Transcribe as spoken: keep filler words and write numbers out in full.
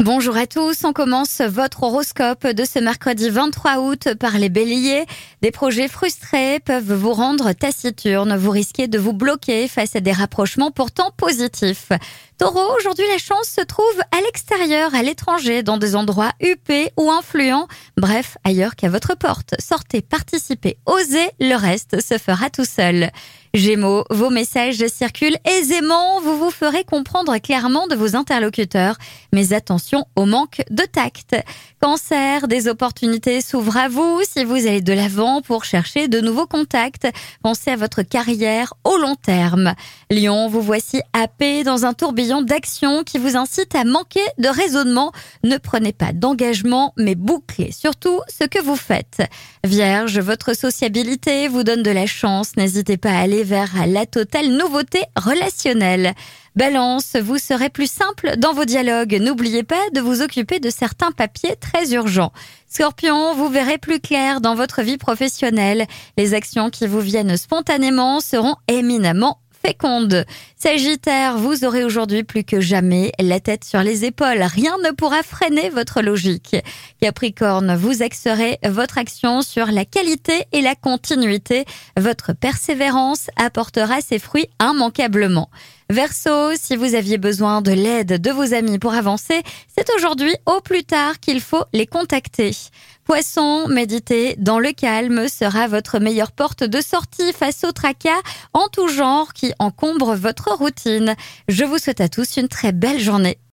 Bonjour à tous, on commence votre horoscope de ce mercredi vingt-trois août par les béliers. Des projets frustrés peuvent vous rendre taciturne, vous risquez de vous bloquer face à des rapprochements pourtant positifs. Taureau, aujourd'hui la chance se trouve à l'extérieur, à l'étranger, dans des endroits huppés ou influents, bref, ailleurs qu'à votre porte. Sortez, participez, osez, le reste se fera tout seul. Gémeaux, vos messages circulent aisément, vous vous ferez comprendre clairement de vos interlocuteurs, mais attention au manque de tact. Cancer, des opportunités s'ouvrent à vous si vous allez de l'avant pour chercher de nouveaux contacts. Pensez à votre carrière au long terme. Lion, vous voici happé dans un tourbillon d'action qui vous incite à manquer de raisonnement. Ne prenez pas d'engagement, mais bouclez surtout ce que vous faites. Vierge, votre sociabilité vous donne de la chance, n'hésitez pas à aller vers la totale nouveauté relationnelle. Balance, vous serez plus simple dans vos dialogues. N'oubliez pas de vous occuper de certains papiers très urgents. Scorpion, vous verrez plus clair dans votre vie professionnelle. Les actions qui vous viennent spontanément seront éminemment fécondes. Sagittaire, vous aurez aujourd'hui plus que jamais la tête sur les épaules. Rien ne pourra freiner votre logique. Capricorne, vous axerez votre action sur la qualité et la continuité. Votre persévérance apportera ses fruits immanquablement. Verseau, si vous aviez besoin de l'aide de vos amis pour avancer, c'est aujourd'hui au plus tard qu'il faut les contacter. Poisson, méditer dans le calme sera votre meilleure porte de sortie face au tracas en tout genre qui encombre votre routine. Je vous souhaite à tous une très belle journée.